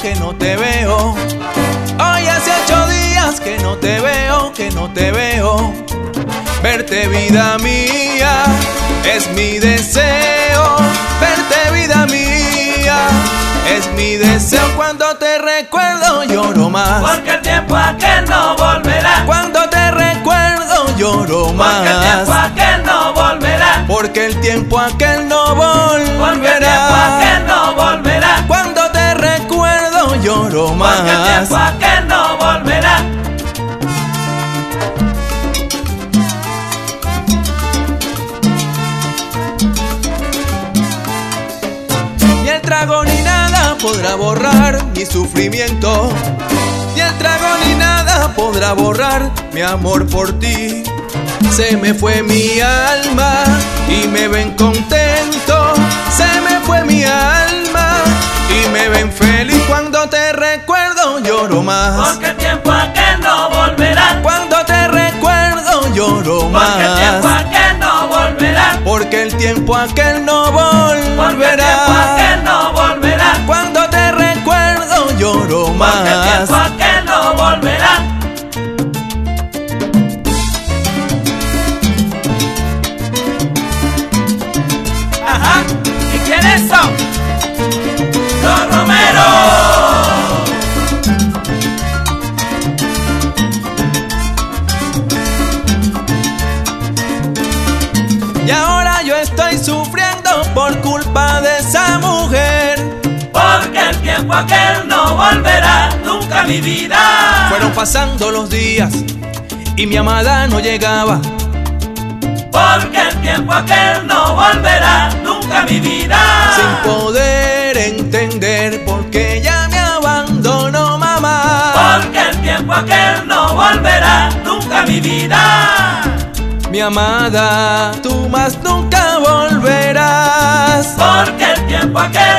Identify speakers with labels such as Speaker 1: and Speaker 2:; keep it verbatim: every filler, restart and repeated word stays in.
Speaker 1: que no te veo. Hoy hace ocho días que no te veo, que no te veo. Verte, vida mía, es mi deseo. Verte, vida mía, es mi deseo. Cuando te recuerdo lloro más,
Speaker 2: porque el tiempo aquel no volverá.
Speaker 1: Cuando te recuerdo lloro más,
Speaker 2: porque el tiempo aquel no volverá.
Speaker 1: Porque el tiempo aquel no volverá.
Speaker 2: Porque el tiempo aquel no volverá.
Speaker 1: Cuando te recuerdo lloro más,
Speaker 2: porque el tiempo aquel no volverá.
Speaker 1: Ni el trago ni nada podrá borrar mi sufrimiento. Ni el trago ni nada podrá borrar mi amor por ti. Se me fue mi alma y me ven contento. Se me fue mi alma y me ven feliz. Cuando te recuerdo lloro más,
Speaker 2: porque el tiempo aquel no volverá.
Speaker 1: Cuando te recuerdo lloro más,
Speaker 2: porque el tiempo aquel no volverá.
Speaker 1: Porque el tiempo aquel no volverá.
Speaker 2: Porque el tiempo aquel no volverá.
Speaker 1: Cuando te recuerdo lloro más,
Speaker 2: porque el tiempo aquel no volverá. Ajá, ¿y quiénes son? Los Romeros.
Speaker 1: Y ahora yo estoy sufriendo por culpa de esa mujer.
Speaker 2: Porque el tiempo aquel no volverá nunca a mi vida.
Speaker 1: Fueron pasando los días y mi amada no llegaba.
Speaker 2: Porque el tiempo aquel no volverá nunca a mi vida.
Speaker 1: Sin poder entender por qué ella me abandonó, mamá.
Speaker 2: Porque el tiempo aquel no volverá nunca a mi vida.
Speaker 1: Mi amada, tú más nunca volverás.
Speaker 2: Porque el tiempo aquel